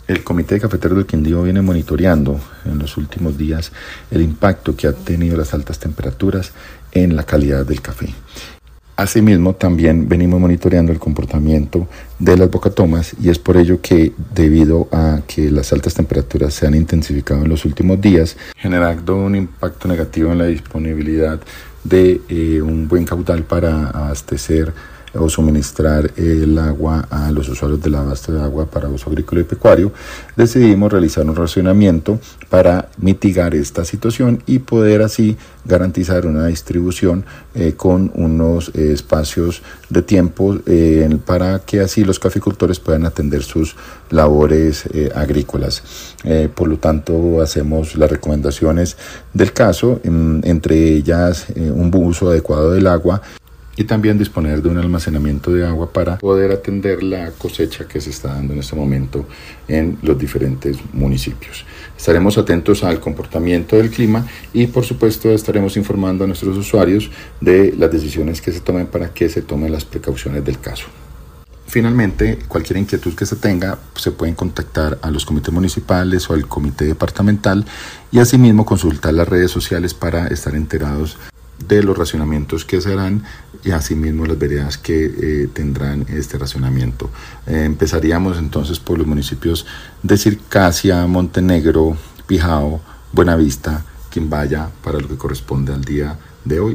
El Comité de Cafeteros del Quindío viene monitoreando en los últimos días el impacto que han tenido las altas temperaturas en la calidad del café. Asimismo, también venimos monitoreando el comportamiento de las bocatomas y es por ello que, debido a que las altas temperaturas se han intensificado en los últimos días, generando un impacto negativo en la disponibilidad de un buen caudal para abastecer o suministrar el agua a los usuarios del abasto de agua para uso agrícola y pecuario, decidimos realizar un racionamiento para mitigar esta situación y poder así garantizar una distribución con unos espacios de tiempo para que así los caficultores puedan atender sus labores agrícolas. Por lo tanto, hacemos las recomendaciones del caso, entre ellas un uso adecuado del agua, y también disponer de un almacenamiento de agua para poder atender la cosecha que se está dando en este momento en los diferentes municipios. Estaremos atentos al comportamiento del clima y por supuesto estaremos informando a nuestros usuarios de las decisiones que se tomen para que se tomen las precauciones del caso. Finalmente, cualquier inquietud que se tenga, se pueden contactar a los comités municipales o al comité departamental y asimismo consultar las redes sociales para estar enterados de los racionamientos que se harán y asimismo las veredas que tendrán este racionamiento. Empezaríamos entonces por los municipios de Circasia, Montenegro, Pijao, Buenavista, Quimbaya, para lo que corresponde al día de hoy.